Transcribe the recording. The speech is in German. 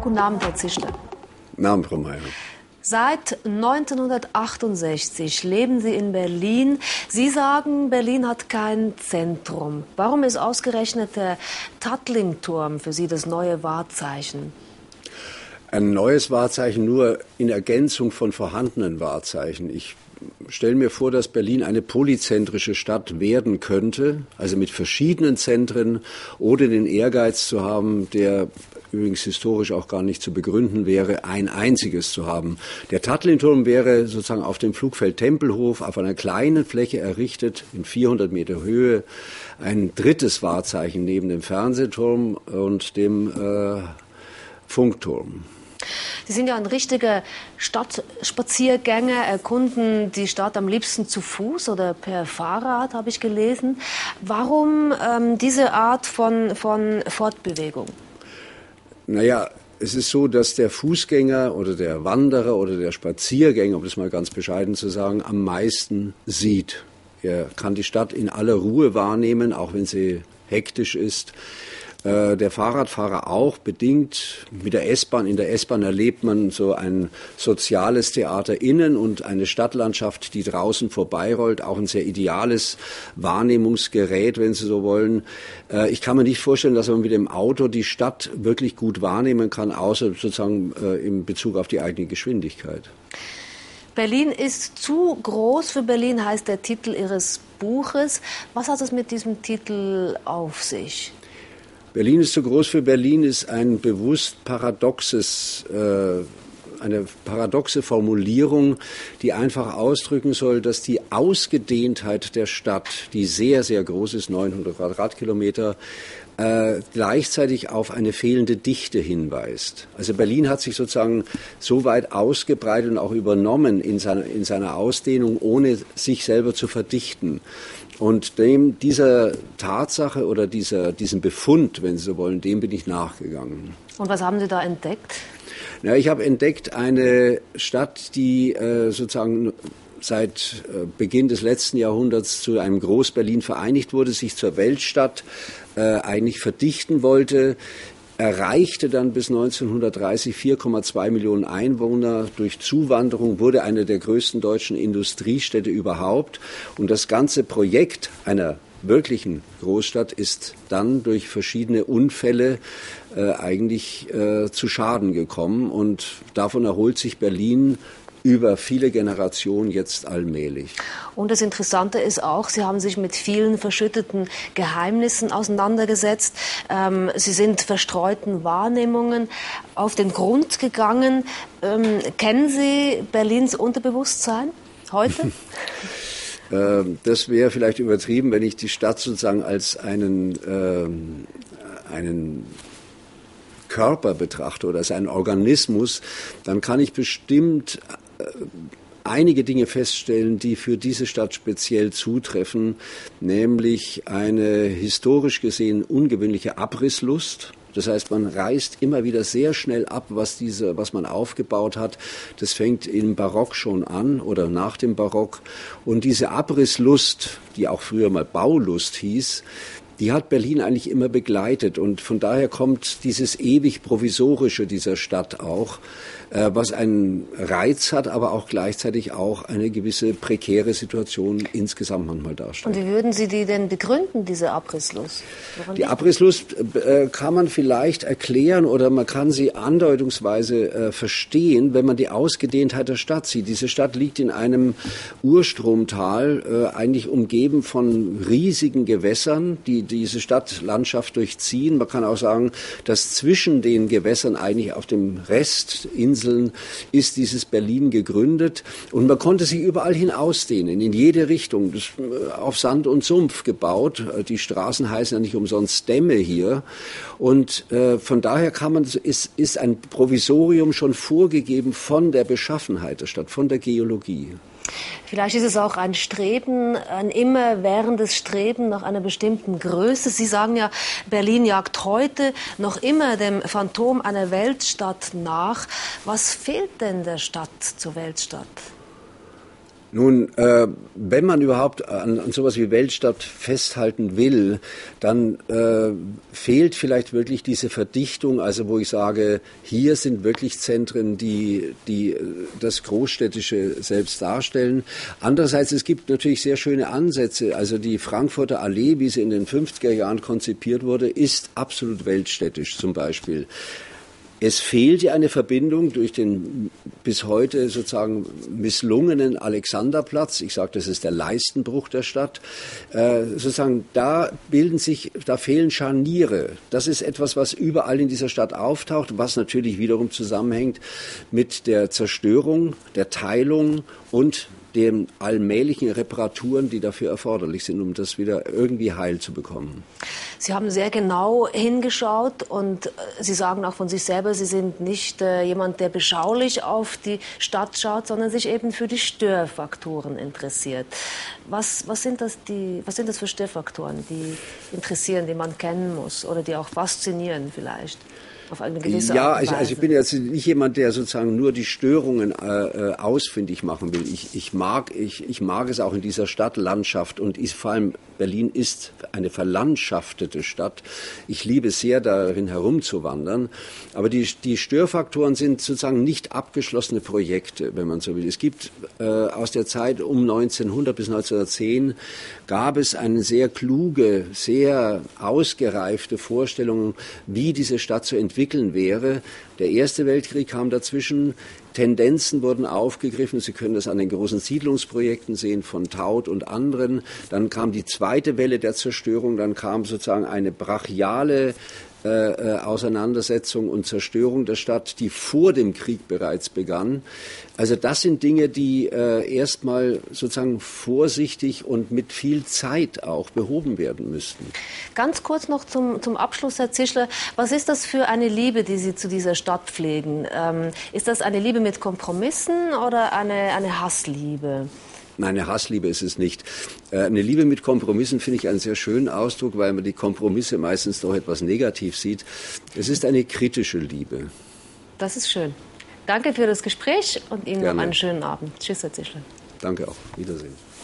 guten Abend, Herr Zischler. Guten Abend, Frau Mayer. Seit 1968 leben Sie in Berlin. Sie sagen, Berlin hat kein Zentrum. Warum ist ausgerechnet der Tatlingturm für Sie das neue Wahrzeichen? Ein neues Wahrzeichen nur in Ergänzung von vorhandenen Wahrzeichen. Ich stelle mir vor, dass Berlin eine polyzentrische Stadt werden könnte, also mit verschiedenen Zentren, ohne den Ehrgeiz zu haben, der übrigens historisch auch gar nicht zu begründen wäre, ein einziges zu haben. Der Tatlingturm wäre sozusagen auf dem Flugfeld Tempelhof auf einer kleinen Fläche errichtet, in 400 Meter Höhe, ein drittes Wahrzeichen neben dem Fernsehturm und dem Funkturm. Sie sind ja ein richtiger Stadtspaziergänger, erkunden die Stadt am liebsten zu Fuß oder per Fahrrad, habe ich gelesen. Warum diese Art von Fortbewegung? Naja, es ist so, dass der Fußgänger oder der Wanderer oder der Spaziergänger, um das mal ganz bescheiden zu sagen, am meisten sieht. Er kann die Stadt in aller Ruhe wahrnehmen, auch wenn sie hektisch ist. Der Fahrradfahrer auch, bedingt mit der S-Bahn. In der S-Bahn erlebt man so ein soziales Theater innen und eine Stadtlandschaft, die draußen vorbeirollt. Auch ein sehr ideales Wahrnehmungsgerät, wenn Sie so wollen. Ich kann mir nicht vorstellen, dass man mit dem Auto die Stadt wirklich gut wahrnehmen kann, außer sozusagen in Bezug auf die eigene Geschwindigkeit. Berlin ist zu groß für Berlin, heißt der Titel Ihres Buches. Was hat es mit diesem Titel auf sich? Berlin ist zu groß für Berlin ist ein bewusst eine paradoxe Formulierung, die einfach ausdrücken soll, dass die Ausgedehntheit der Stadt, die sehr, sehr groß ist, 900 Quadratkilometer, gleichzeitig auf eine fehlende Dichte hinweist. Also Berlin hat sich sozusagen so weit ausgebreitet und auch übernommen in seiner Ausdehnung, ohne sich selber zu verdichten. Und dieser Tatsache oder diesem Befund, wenn Sie so wollen, dem bin ich nachgegangen. Und was haben Sie da entdeckt? Ja, ich habe entdeckt eine Stadt, die sozusagen seit Beginn des letzten Jahrhunderts zu einem Groß-Berlin vereinigt wurde, sich zur Weltstadt eigentlich verdichten wollte, erreichte dann bis 1930 4,2 Millionen Einwohner durch Zuwanderung, wurde eine der größten deutschen Industriestädte überhaupt. Und das ganze Projekt einer wirklichen Großstadt ist dann durch verschiedene Unfälle eigentlich zu Schaden gekommen. Und davon erholt sich Berlin über viele Generationen jetzt allmählich. Und das Interessante ist auch, Sie haben sich mit vielen verschütteten Geheimnissen auseinandergesetzt. Sie sind verstreuten Wahrnehmungen auf den Grund gegangen. Kennen Sie Berlins Unterbewusstsein heute? Das wäre vielleicht übertrieben, wenn ich die Stadt sozusagen als einen Körper betrachte oder als einen Organismus, dann kann ich bestimmt einige Dinge feststellen, die für diese Stadt speziell zutreffen, nämlich eine historisch gesehen ungewöhnliche Abrisslust. Das heißt, man reißt immer wieder sehr schnell ab, was man aufgebaut hat. Das fängt im Barock schon an oder nach dem Barock. Und diese Abrisslust, die auch früher mal Baulust hieß, die hat Berlin eigentlich immer begleitet. Und von daher kommt dieses ewig Provisorische dieser Stadt auch, was einen Reiz hat, aber auch gleichzeitig auch eine gewisse prekäre Situation insgesamt manchmal darstellt. Und wie würden Sie die denn begründen, diese Abrisslust? Die Abrisslust kann man vielleicht erklären oder man kann sie andeutungsweise verstehen, wenn man die Ausgedehntheit der Stadt sieht. Diese Stadt liegt in einem Urstromtal, eigentlich umgeben von riesigen Gewässern, die diese Stadtlandschaft durchziehen. Man kann auch sagen, dass zwischen den Gewässern eigentlich auf dem Rest Inseln ist dieses Berlin gegründet und man konnte sich überall hin ausdehnen, in jede Richtung, auf Sand und Sumpf gebaut. Die Straßen heißen ja nicht umsonst Dämme hier und von daher ist ein Provisorium schon vorgegeben von der Beschaffenheit der Stadt, von der Geologie. Vielleicht ist es auch ein Streben, ein immerwährendes Streben nach einer bestimmten Größe. Sie sagen ja, Berlin jagt heute noch immer dem Phantom einer Weltstadt nach. Was fehlt denn der Stadt zur Weltstadt? Nun, wenn man überhaupt an sowas wie Weltstadt festhalten will, dann fehlt vielleicht wirklich diese Verdichtung, also wo ich sage, hier sind wirklich Zentren, die das Großstädtische selbst darstellen. Andererseits, es gibt natürlich sehr schöne Ansätze, also die Frankfurter Allee, wie sie in den 50er Jahren konzipiert wurde, ist absolut weltstädtisch zum Beispiel. Es fehlt ja eine Verbindung durch den bis heute sozusagen misslungenen Alexanderplatz. Ich sage, das ist der Leistenbruch der Stadt. Sozusagen da fehlen Scharniere. Das ist etwas, was überall in dieser Stadt auftaucht, was natürlich wiederum zusammenhängt mit der Zerstörung, der Teilung und den allmählichen Reparaturen, die dafür erforderlich sind, um das wieder irgendwie heil zu bekommen. Sie haben sehr genau hingeschaut und Sie sagen auch von sich selber, Sie sind nicht jemand, der beschaulich auf die Stadt schaut, sondern sich eben für die Störfaktoren interessiert. Was sind das für Störfaktoren, die interessieren, die man kennen muss oder die auch faszinieren vielleicht? Auf eine gewisse Art und Weise. Also ich bin jetzt nicht jemand, der sozusagen nur die Störungen ausfindig machen will. Ich mag es auch in dieser Stadtlandschaft und vor allem Berlin ist eine verlandschaftete Stadt. Ich liebe es sehr, darin herumzuwandern. Aber die Störfaktoren sind sozusagen nicht abgeschlossene Projekte, wenn man so will. Es gibt aus der Zeit um 1900 bis 1910 gab es eine sehr kluge, sehr ausgereifte Vorstellung, wie diese Stadt zu entwickeln wäre. Der Erste Weltkrieg kam dazwischen. Tendenzen wurden aufgegriffen. Sie können das an den großen Siedlungsprojekten sehen von Taut und anderen. Dann kam die zweite Welle der Zerstörung. Dann kam sozusagen eine brachiale Auseinandersetzung und Zerstörung der Stadt, die vor dem Krieg bereits begann. Also das sind Dinge, die erstmal sozusagen vorsichtig und mit viel Zeit auch behoben werden müssten. Ganz kurz noch zum Abschluss, Herr Zischler. Was ist das für eine Liebe, die Sie zu dieser Stadt pflegen? Ist das eine Liebe mit Kompromissen oder eine Hassliebe? Nein, eine Hassliebe ist es nicht. Eine Liebe mit Kompromissen finde ich einen sehr schönen Ausdruck, weil man die Kompromisse meistens doch etwas negativ sieht. Es ist eine kritische Liebe. Das ist schön. Danke für das Gespräch und Ihnen Gerne. noch einen schönen Abend. Tschüss, Herr Zischler. Danke auch. Wiedersehen.